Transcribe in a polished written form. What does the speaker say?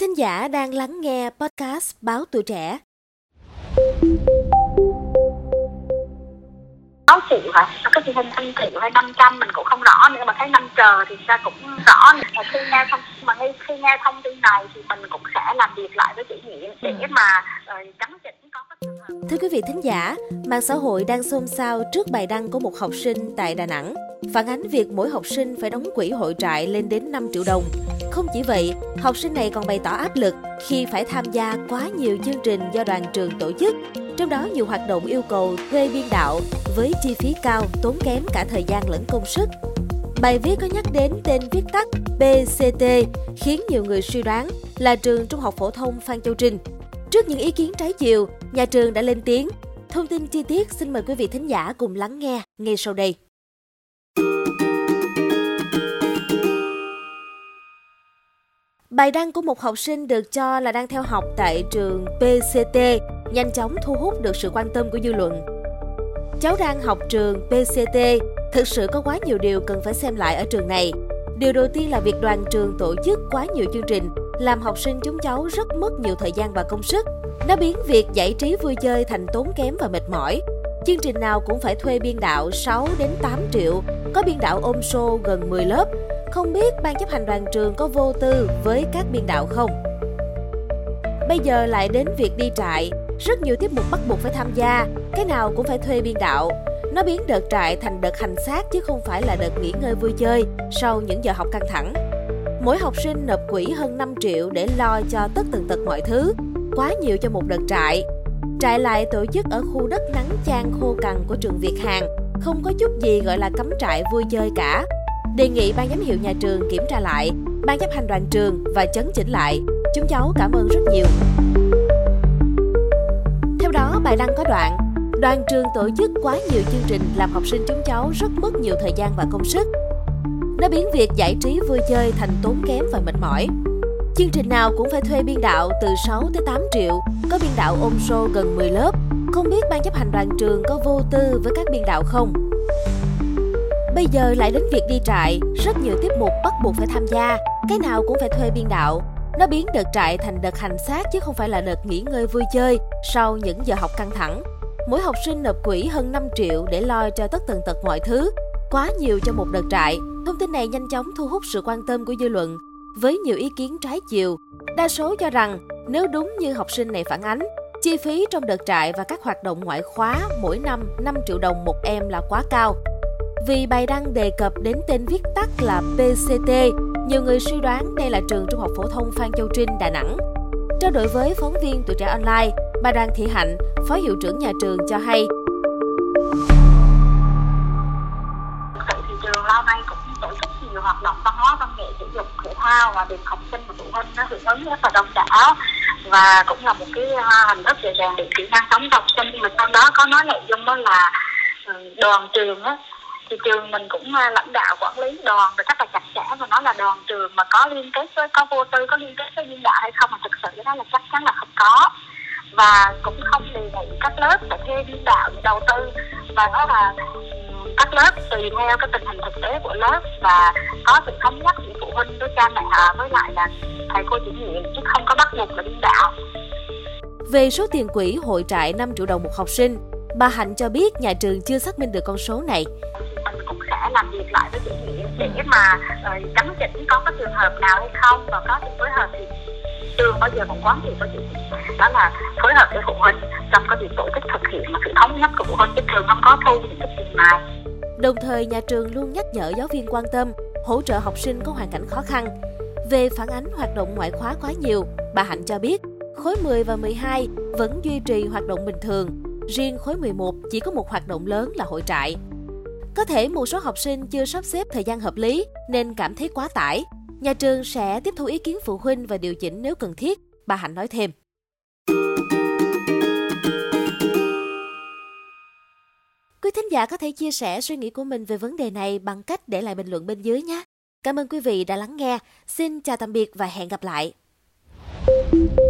thính giả đang lắng nghe podcast Báo Tuổi Trẻ. 6 triệu hả? Cái truyền hình 5 triệu hay 500 mình cũng không rõ nữa, mà thấy 5 chờ thì ta cũng rõ. Khi nghe thông tin này thì mình cũng sẽ làm việc lại với chủ nhiệm để mà chấn chỉnh có cái trường hợp. Thưa quý vị thính giả, mạng xã hội đang xôn xao trước bài đăng của một học sinh tại Đà Nẵng phản ánh việc mỗi học sinh phải đóng quỹ hội trại lên đến 5 triệu đồng. Không chỉ vậy, học sinh này còn bày tỏ áp lực khi phải tham gia quá nhiều chương trình do đoàn trường tổ chức. Trong đó nhiều hoạt động yêu cầu thuê biên đạo với chi phí cao, tốn kém cả thời gian lẫn công sức. Bài viết có nhắc đến tên viết tắt PCT khiến nhiều người suy đoán là trường Trung học phổ thông Phan Châu Trinh. Trước những ý kiến trái chiều, nhà trường đã lên tiếng. Thông tin chi tiết xin mời quý vị thính giả cùng lắng nghe ngay sau đây. Bài đăng của một học sinh được cho là đang theo học tại trường PCT nhanh chóng thu hút được sự quan tâm của dư luận. Cháu đang học trường PCT, thực sự có quá nhiều điều cần phải xem lại ở trường này. Điều đầu tiên là việc đoàn trường tổ chức quá nhiều chương trình, làm học sinh chúng cháu rất mất nhiều thời gian và công sức. Nó biến việc giải trí vui chơi thành tốn kém và mệt mỏi. Chương trình nào cũng phải thuê biên đạo 6 đến 8 triệu, có biên đạo ôm show gần 10 lớp. Không biết ban chấp hành đoàn trường có vô tư với các biên đạo không? Bây giờ lại đến việc đi trại, rất nhiều tiết mục bắt buộc phải tham gia, cái nào cũng phải thuê biên đạo. Nó biến đợt trại thành đợt hành xác chứ không phải là đợt nghỉ ngơi vui chơi sau những giờ học căng thẳng. Mỗi học sinh nộp quỹ hơn 5 triệu để lo cho tất tần tật mọi thứ, quá nhiều cho một đợt trại. Trại lại tổ chức ở khu đất nắng chang khô cằn của trường Việt Hàn, không có chút gì gọi là cắm trại vui chơi cả. Đề nghị ban giám hiệu nhà trường kiểm tra lại, ban chấp hành đoàn trường và chấn chỉnh lại. Chúng cháu cảm ơn rất nhiều. Theo đó, bài đăng có đoạn, đoàn trường tổ chức quá nhiều chương trình làm học sinh chúng cháu rất mất nhiều thời gian và công sức. Nó biến việc giải trí vui chơi thành tốn kém và mệt mỏi. Chương trình nào cũng phải thuê biên đạo từ 6 tới 8 triệu, có biên đạo ôm show gần 10 lớp. Không biết ban chấp hành đoàn trường có vô tư với các biên đạo không? Bây giờ lại đến việc đi trại, rất nhiều tiết mục bắt buộc phải tham gia, cái nào cũng phải thuê biên đạo. Nó biến đợt trại thành đợt hành xác chứ không phải là đợt nghỉ ngơi vui chơi sau những giờ học căng thẳng. Mỗi học sinh nộp quỹ hơn 5 triệu để lo cho tất tần tật mọi thứ, quá nhiều cho một đợt trại. Thông tin này nhanh chóng thu hút sự quan tâm của dư luận, với nhiều ý kiến trái chiều. Đa số cho rằng nếu đúng như học sinh này phản ánh, chi phí trong đợt trại và các hoạt động ngoại khóa mỗi năm 5 triệu đồng một em là quá cao. Vì bài đăng đề cập đến tên viết tắt là PCT, nhiều người suy đoán đây là trường Trung học phổ thông Phan Châu Trinh, Đà Nẵng. Trao đổi với phóng viên Tuổi Trẻ Online, bà Đoàn Thị Hạnh, phó hiệu trưởng nhà trường cho hay. Thị trường lâu nay cũng tổ chức nhiều hoạt động văn hóa, văn nghệ, thể dục, thể thao và được học sinh và phụ huynh nó hưởng ứng rất là đông đảo, và cũng là một cái hình thức để rèn luyện kỹ năng sống cho học sinh. Nhưng mà trong đó có nói nội dung đó là đoàn trường á, thì trường mình cũng lãnh đạo quản lý đoàn rất là chặt chẽ, và nói là đoàn trường mà có liên kết với, có vô tư, có liên kết với biên đạo hay không, mà thực sự cái đó là chắc chắn là không có. Và cũng không đề nghị các lớp phải thuê biên đạo để đầu tư, và đó là các lớp tùy theo cái tình hình thực tế của lớp và có sự thống nhất giữa phụ huynh với cha mẹ với lại là thầy cô chủ nhiệm, chứ không có bắt buộc là biên đạo. Về số tiền quỹ hội trại 5 triệu đồng một học sinh, bà Hạnh cho biết nhà trường chưa xác minh được con số này. Mình cũng sẽ làm việc lại với chủ nhiệm để mà chấn chỉnh có cái trường hợp nào hay không, và có sự phối hợp thì trường bao giờ cũng quán triệt với chủ nhiệm, đó là phối hợp với phụ huynh trong cái việc tổ chức thực hiện mà sự thống nhất của phụ huynh, chứ trường không có thu những cái tiền này. Đồng thời, nhà trường luôn nhắc nhở giáo viên quan tâm, hỗ trợ học sinh có hoàn cảnh khó khăn. Về phản ánh hoạt động ngoại khóa quá nhiều, bà Hạnh cho biết khối 10 và 12 vẫn duy trì hoạt động bình thường, riêng khối 11 chỉ có một hoạt động lớn là hội trại. Có thể một số học sinh chưa sắp xếp thời gian hợp lý nên cảm thấy quá tải. Nhà trường sẽ tiếp thu ý kiến phụ huynh và điều chỉnh nếu cần thiết, bà Hạnh nói thêm. Quý thính giả có thể chia sẻ suy nghĩ của mình về vấn đề này bằng cách để lại bình luận bên dưới nhé. Cảm ơn quý vị đã lắng nghe. Xin chào tạm biệt và hẹn gặp lại.